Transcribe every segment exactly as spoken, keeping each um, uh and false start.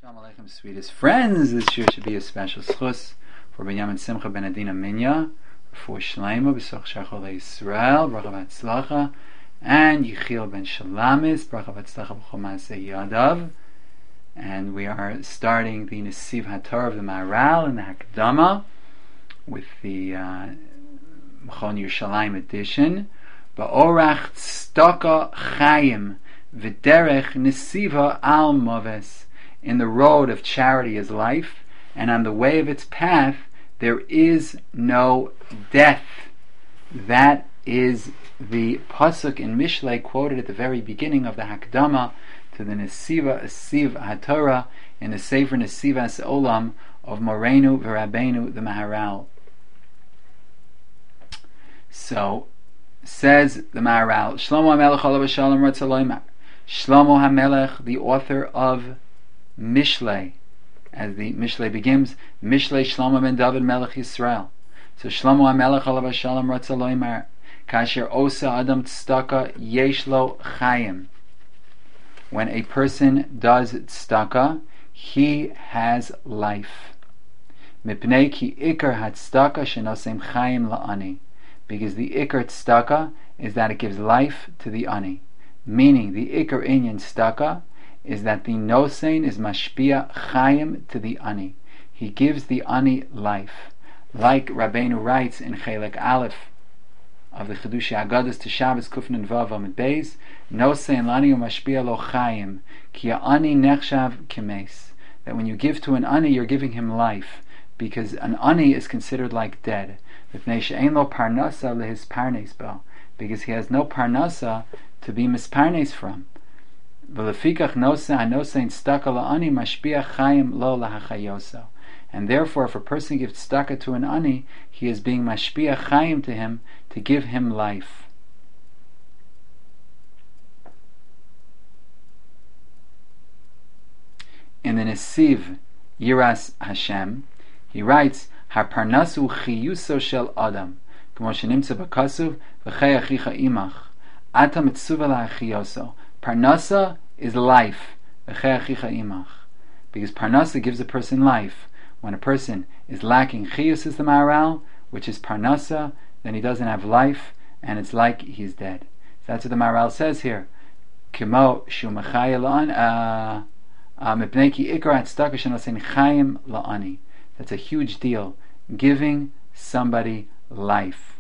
Shalom Aleichem, sweetest friends. This year should be a special schus for Benjamin Simcha Ben Adina Minya, for Shleima B'soch Shachol Yisrael, Bracha V'Atzlacha, and Yechiel Ben Shalamis, Bracha V'Atzlacha B'chol Maaseh Yadav. And we are starting the Nesiv HaTorah of the Maharal and the Hakdama with the uh, Mechon Yerushalayim edition. Ba'orach Tzedaka Chayim V'derech Nesiva Al Moves. In the road of charity is life, and on the way of its path there is no death. That is the pasuk in Mishlei quoted at the very beginning of the Hakdama to the Nesiva Nesiv HaTorah in the Sefer Nesivas Olam of Morenu V'Rabbeinu the Maharal. So says the Maharal, Shlomo HaMelech Alav Shalom Ratzah Loimar. Shlomo HaMelech, the author of Mishlei, as the Mishlei begins, Mishlei Shlomo ben David Melech Yisrael. So Shlomo HaMelech Alav Shalom Ratzah Loimar, Kasher Osa Adam Tzedaka Yesh Lo Chayim. When a person does tzedakah, he has life. Mipnei ki ikar hatzedakah shenosem chayim la'ani. Because the ikar tzedakah is that it gives life to the ani. Meaning, the ikar inyan tzedakah is that the nosein is mashpia chayim to the ani. He gives the ani life. Like Rabbeinu writes in Chelek Aleph of the Chedushi Agadas to Shabbos Kufnin Vav Amid Beis, nosein lani umashpia lo chayim ki ani nechshav kemes. That when you give to an ani, you're giving him life, because an ani is considered like dead. Because he has no parnasa to be misparnes from. And therefore, if a person gives tzedakah to an ani, he is being mashpia chayim to him to give him life. In the Nesiv Yiras Hashem, he writes, Harparnasu chiyuso shel adam, k'mo shenimtza b'kasuv v'chei achicha imach, ata mitzuva la'achiyoso. Parnasa is life, v'chei achicha imach, because parnasa gives a person life. When a person is lacking chiyus, is the Maharal, which is parnasa, then he doesn't have life, and it's like he's dead. So that's what the Maharal says here. K'mo shu mechaya la'an, mipnei ki ikar hatzedakah shenosein chayim la'ani. That's a huge deal, giving somebody life.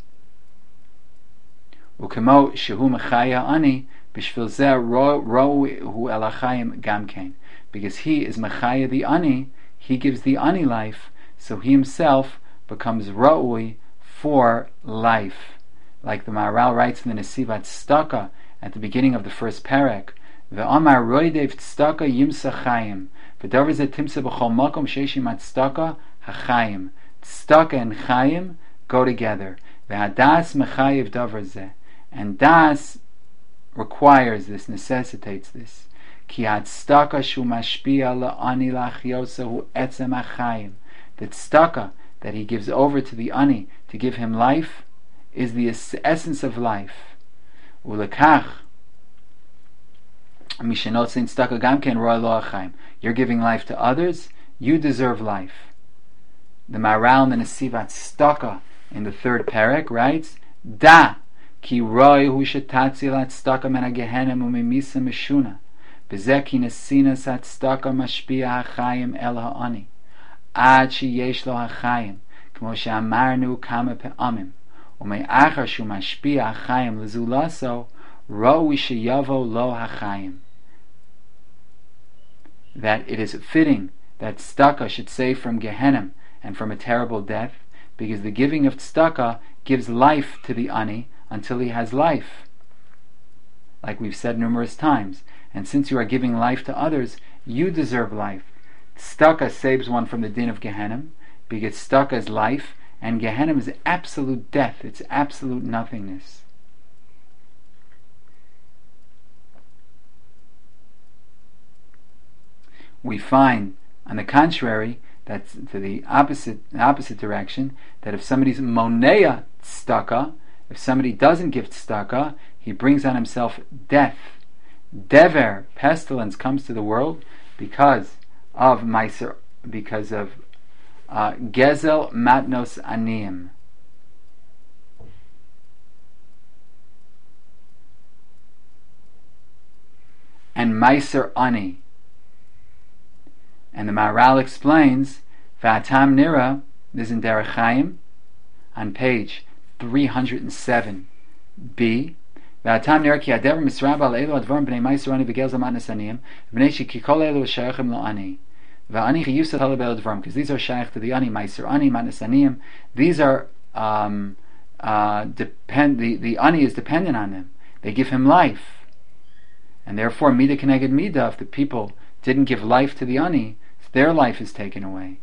Ukemo shehu mechaya ani b'shvil zeh ro'u hu elachayim gamkein. Because he is mechaya the ani, he gives the ani life, so he himself becomes ro'ui for life. Like the Maharal writes in the Nesivat Tzedakah at the beginning of the first parak, ve'amar roidev tzedakah yimsa chayim. V'davar zeh timsa b'chol makom sheishim tzedakah hachayim. Tzedakah and chayim go together. Ve'hadas mechayiv davar zeh. And das requires this, necessitates this. Ki hatzedakah shu mashpia la'ani la'achyosa hu etzem hachayim. The tzedakah that he gives over to the ani to give him life is the essence of life. Ulekach you're giving life to others, you deserve life. The Maharal in the Nesivat Tzedakah in the third parak writes, Da ki roi hu shetatzi la tzedakah men hagehenim umimisa mishuna b'zeh ki nesinas hatzedakah mashpia hachayim el ha'ani ad sheyesh lo hachayim k'mo she'amarnu kama pe'amim u'me'achar shu mashpia hachayim lezulaso roi sheyavo lo hachayim. That it is fitting that tzedakah should save from Gehenna and from a terrible death, because the giving of tzedakah gives life to the ani until he has life, like we've said numerous times. And since you are giving life to others, you deserve life. Tzedakah saves one from the din of Gehenna, because tzedakah is life, and Gehenna is absolute death, it's absolute nothingness. We find, on the contrary, that to the opposite the opposite direction, that if somebody's monea tzedakah, if somebody doesn't give tzedakah, he brings on himself death. Dever, pestilence, comes to the world because of Meiser, because of uh, Gezel Matnos Aniyim. And Meiser Ani. And the Maharal explains, V'atam Nira, this is in Derech Chaim, on page three hundred seven b, V'atam Nira ki adever misrab al elu advarim b'nei Meiser Ani v'gezel matnos aniyim b'nei sheki kol elu shayachim lo ani v'ani chiyusat hala b'el advarim, because these are shaykh to the ani, Meiser Ani, matnos aniyim. These are um, uh, depend. The, the ani is dependent on them. They give him life. And therefore, Midah Keneged Midah, if the people didn't give life to the Ani, their life is taken away.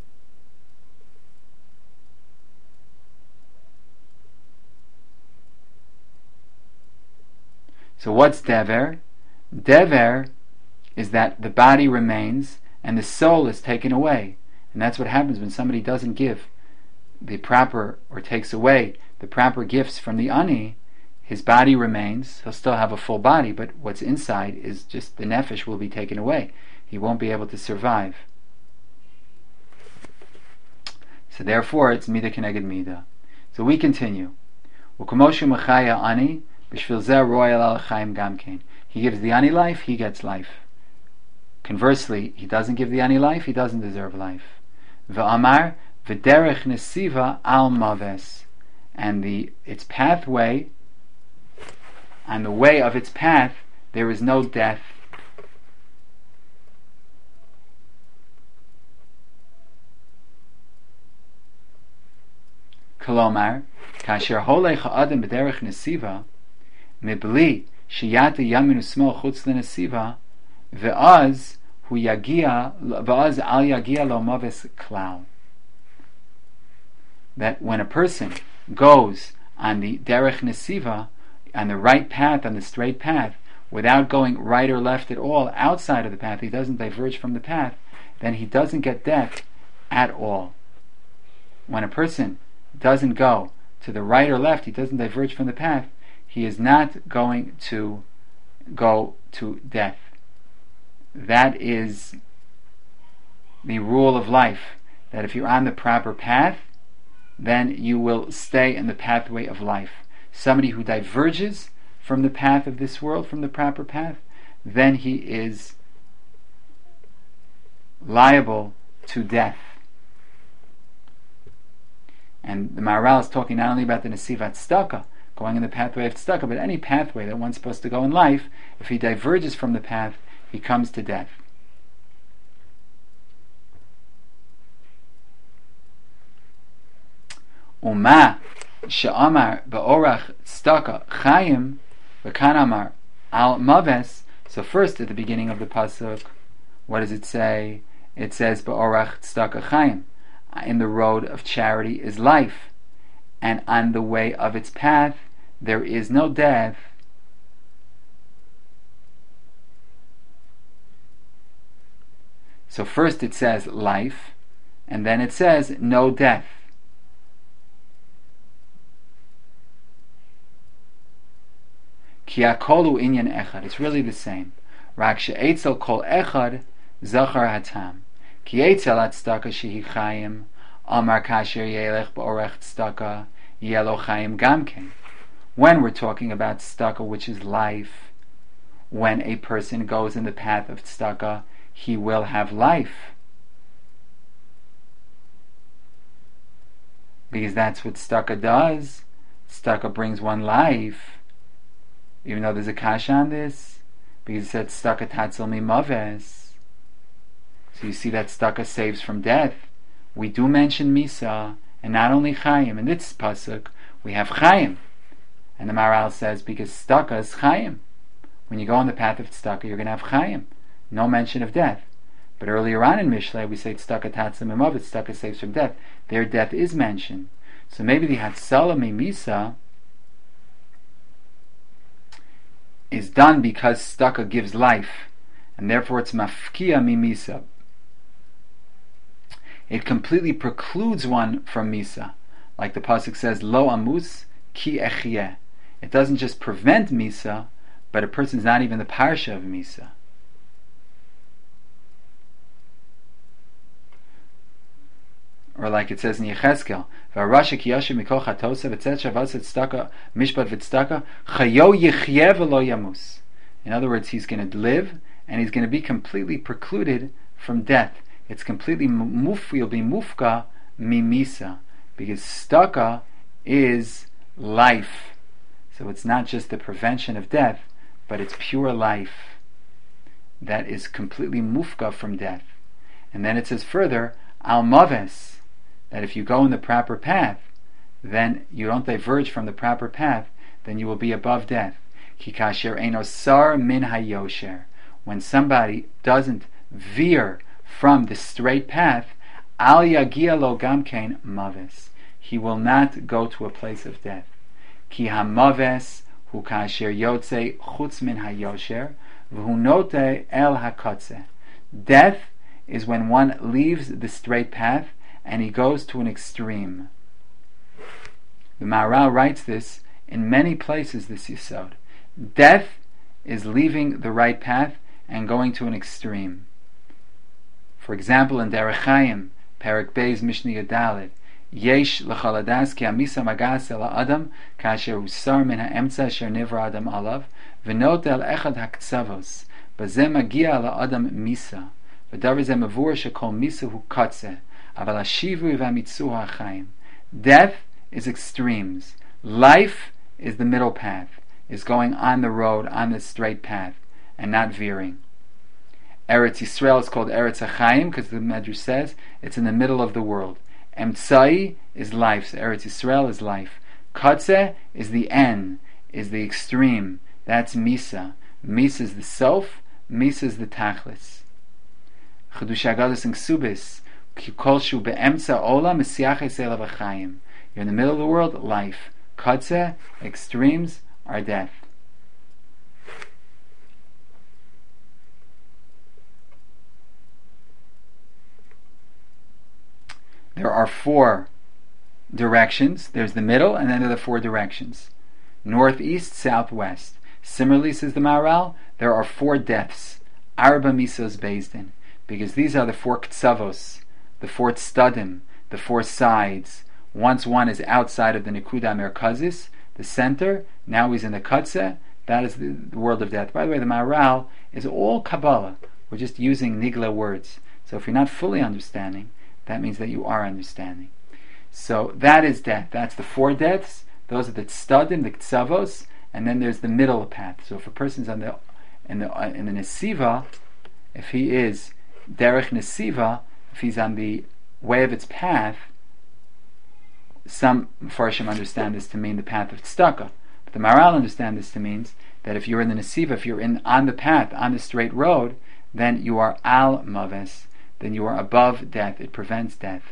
So what's Dever? Dever is that the body remains and the soul is taken away. And that's what happens when somebody doesn't give the proper, or takes away the proper gifts from the Ani. His body remains, he'll still have a full body, but what's inside is just the nefesh will be taken away. He won't be able to survive. So therefore, it's Midah Keneged Midah. So we continue. Ani, he gives the Ani life, he gets life. Conversely, he doesn't give the Ani life, he doesn't deserve life. V'amar v'derech nesiva al maves, and the its pathway, on the way of its path, there is no death. Kolomar, kasher holech ha'adam b'derech nesiva, mibli sheyata yamin usmol chutz l'nesiva, ve'az hu yagia, ve'az al yagia lo maves klal. That when a person goes on the derech nesiva, on the right path, on the straight path, without going right or left at all, outside of the path, he doesn't diverge from the path, then he doesn't get death at all. When a person doesn't go to the right or left, he doesn't diverge from the path, he is not going to go to death. That is the rule of life, that if you're on the proper path, then you will stay in the pathway of life. Somebody who diverges from the path of this world, from the proper path, then he is liable to death. And the Maharal is talking not only about the Nesivat Tzedakah, going in the pathway of Tzedakah, but any pathway that one's supposed to go in life, if he diverges from the path, he comes to death. Uma she'amar ba'orach tzedakah chayim v'kan amar al maves. So first, at the beginning of the pasuk, what does it say? It says ba'orach tzedakah chayim. In the road of charity is life, and on the way of its path there is no death. So first it says life, and then it says no death. Ki hakolu inyan echad. It's really the same. Rak she'etzel kol echad zachar hatam. Ki etzel tzedakah shehi chayim amar kasher yelech ba'orech tzedakah yelo chayim gamken. When we're talking about tzedakah, which is life, when a person goes in the path of tzedakah, he will have life, because that's what tzedakah does. Tzedakah brings one life. Even though there's a kasha on this, because it said tzedakah tatzel mimaves. So you see that tzedakah saves from death. We do mention Misa, and not only Chaim. In this pasuk, we have Chaim. And the Maharal says, because tzedakah is Chaim. When you go on the path of tzedakah, you're going to have Chaim. No mention of death. But earlier on in Mishlei, we say tzedakah tatzel mimaves, tzedakah saves from death. Their death is mentioned. So maybe the Hatzalah Mimisa is done because tzedakah gives life, and therefore it's mafkia mimisa. It completely precludes one from misa, like the pasuk says, "Lo amus ki echyeh." It doesn't just prevent misa, but a person's not even the parsha of misa. or like it says in Yechezkel, "V'arasha ki yashem mikol chatosa v'tzet shavas tzedaka mishpat v'tzedaka chayo yichyeh v'lo yamus." In other words, he's going to live and he's going to be completely precluded from death. It's completely muf. You'll be mufka mimisa, because tzedaka is life. So it's not just the prevention of death, but it's pure life that is completely mufka from death. And then it says further, al maves, that if you go in the proper path, then you don't diverge from the proper path, then you will be above death. Ki kasher eino sar min hayosher, when somebody doesn't veer from the straight path, al yagia lo gamkein maves, he will not go to a place of death. Ki hamaves hu kasher yotze chutz min hayosher v'hu note el hakotze. Death is when one leaves the straight path and he goes to an extreme. The Maharal writes this in many places, this Yisod. Death is leaving the right path and going to an extreme. For example, in Derech Chaim, Perek Beis Mishnah Yadalit, Yesh l'chaladas ki amisa magas el adam kasher usar min ha'emtza asher nivra adam alav v'not el echad ha'ktsavos b'zeh magia la adam misa v'davar zeh mavur shekol misa hu katze aval hashivu v'amitzu ha'chaim. Death is extremes. Life is the middle path, is going on the road, on the straight path, and not veering. Eretz Yisrael is called Eretz HaChaim because the Medrash says it's in the middle of the world. Emtsai is life, so Eretz Yisrael is life. Katze is the end, is the extreme. That's Misa. Misa is the self, Misa is the Tachlis. Chedush HaGadus in Ksubis, Kol shu be'emtza olam esiaches elav ha'chaim. You're in the middle of the world, life. Katze, extremes, are death. There are four directions. There's the middle, and then there are the four directions. North, east, south, west. Similarly, says the Maharal, there are four deaths. Arba misos bezdin. Because these are the four ktsavos, the four tzadim, the four sides. Once one is outside of the Nekuda Merkazis, the center, now he's in the Katze, that is the, the world of death. By the way, the Maharal is all Kabbalah. We're just using Nigla words. So if you're not fully understanding, that means that you are understanding. So that is death. That's the four deaths. Those are the Tzadim, the Ktsavos, and then there's the middle path. So if a person's on the in the uh, in the Nesiva, if he is Derech Nesiva, if he's on the way of its path, some Mepharshim understand this to mean the path of tzedakah. But the Maharal understand this to mean that if you're in the Nesiva, if you're in on the path, on the straight road, then you are al maves, then you are above death. It prevents death.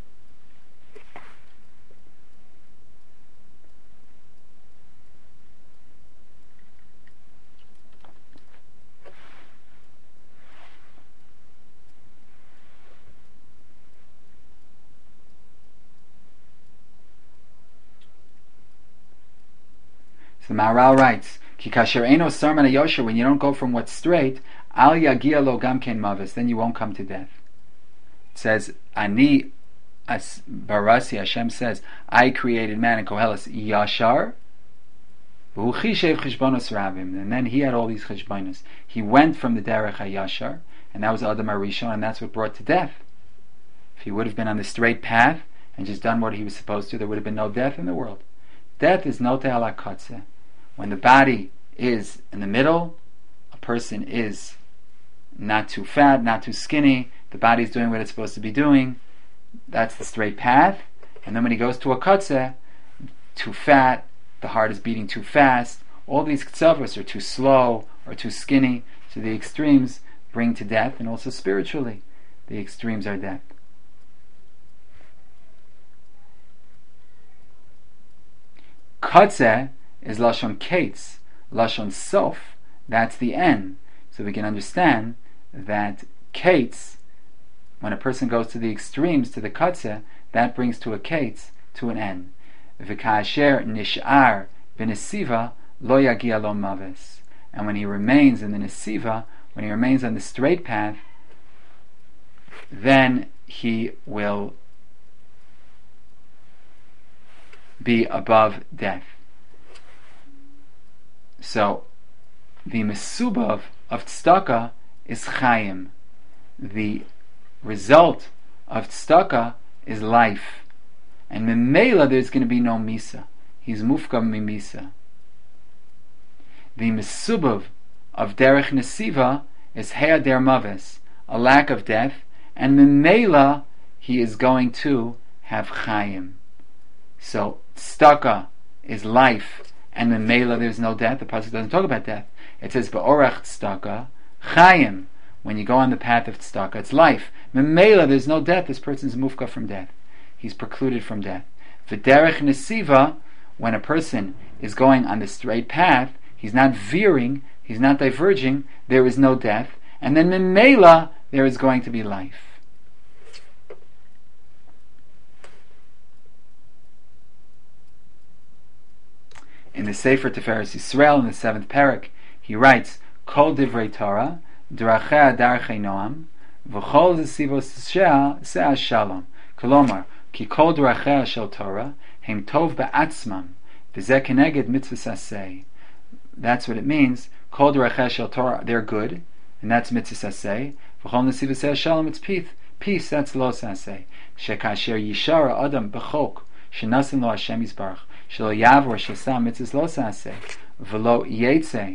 So the Maharal writes, Ki kasher eino sarman hayosher, when you don't go from what's straight, al yagia lo gamkein mavis, then you won't come to death. It says, Ani as barasi, Hashem says, I created man in Koheles yashar, v'hu chishev cheshbonos rabim, and then he had all these cheshbonos. He went from the derech hayashar, and that was Adam HaRishon, and that's what brought to death. If he would have been on the straight path and just done what he was supposed to, there would have been no death in the world. Death is note ala katze. When the body is in the middle, a person is not too fat, not too skinny, the body is doing what it's supposed to be doing, that's the straight path. And then when he goes to a katze, too fat, the heart is beating too fast, all these ktsavos are too slow or too skinny, so the extremes bring to death, and also spiritually, the extremes are death. Katze is Lashon Kates, Lashon Sof, that's the end. So we can understand that Kates, when a person goes to the extremes, to the Katze, that brings to a Kates, to an end. V'ka'asher nish'ar b'nesiva lo yagia lo maves. And when he remains in the Nesiva, when he remains on the straight path, then he will be above death. So, the mesubav of tzedakah is chayim. The result of tzedakah is life. And memela there's going to be no misa. He's mufkam mimisa. The mesubav of derech nesiva is he'ader maves, a lack of death, and memela he is going to have chayim. So tzedakah is life, and memela there's no death. The pasuk doesn't talk about death. It says be'orach tzedakah chayim. When you go on the path of tzedakah, it's life. Memela there's no death. This person is mufka from death. He's precluded from death. V'derech nesiva, when a person is going on the straight path, he's not veering, he's not diverging, there is no death. And then memela, there is going to be life. In the Sefer Tiferes Yisrael, in the seventh parak, he writes, Kol divrei Torah, drachea darchei noam, v'chol zesivos seah shalom. Kolomar, ki kol drachea shel Torah, hem tov ba'atzmam, v'zeh keneged mitzvahs aseh. That's what it means. Kol drachea shel Torah, they're good, and that's mitzvahs aseh. V'chol zesivos seah shalom, it's peace. Peace, that's los aseh. Shekasher yishara adam b'chok, shenasim lo Hashem yisbarach. Shelo yavor shesam mitzvahs lo saseh v'lo yetze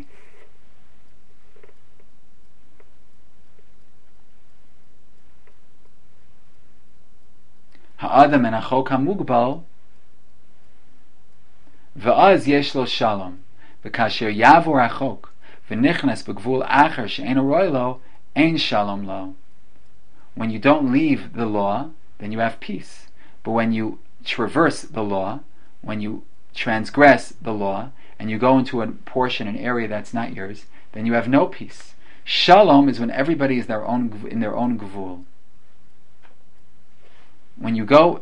ha'adam en achok hamugbal v'az yesh lo shalom v'kasher yavor achok v'nichnas b'gvul acher she'en roy lo ein shalom lo. When you don't leave the law, then you have peace. But when you traverse the law, when you transgress the law, and you go into a portion, an area that's not yours, then you have no peace. Shalom is when everybody is their own in their own gvul. When you go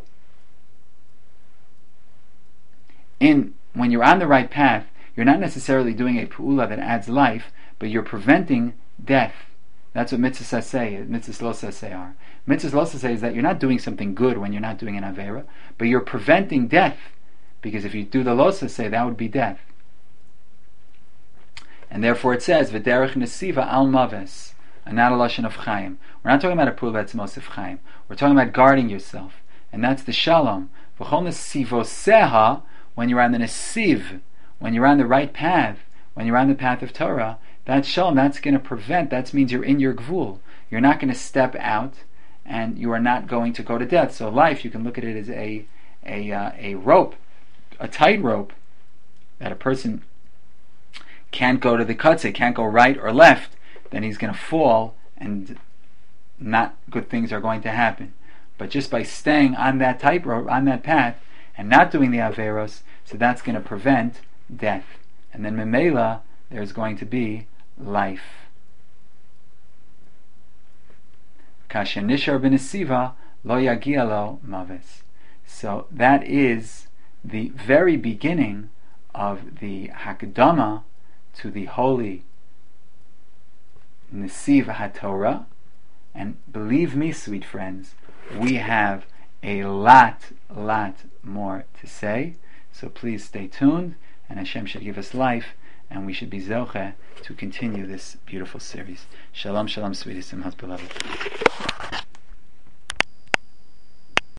in, when you're on the right path, you're not necessarily doing a pu'ula that adds life, but you're preventing death. That's what mitzvahs aseh, mitzvahs lo aseh are. Mitzvahs lo aseh is that you're not doing something good when you're not doing an avera, but you're preventing death. Because if you do the lo aseh, that would be death. And therefore it says, v'derech nesiva al maves, and not a lashon of chayim. We're not talking about a pu'ula that's mosif chayim. We're talking about guarding yourself. And that's the shalom. V'chol nesivoseha, when you're on the nesiv, when you're on the right path, when you're on the path of Torah, that's shalom, that's going to prevent, that means you're in your gvul. You're not going to step out, and you are not going to go to death. So life, you can look at it as a a uh, a rope, a tight rope, that a person can't go to the kutze, can't go right or left, then he's going to fall, and not good things are going to happen. But just by staying on that tight rope, on that path, and not doing the averos, so that's going to prevent death. And then memela, there's going to be life. Kasher nishar b'nesiva lo yagia lo maves. So that is the very beginning of the hakdama to the holy Nesiv HaTorah. And believe me, sweet friends, we have a lot, lot more to say. So please stay tuned, and Hashem should give us life, and we should be zoche to continue this beautiful series. Shalom, shalom, sweetest and most beloved.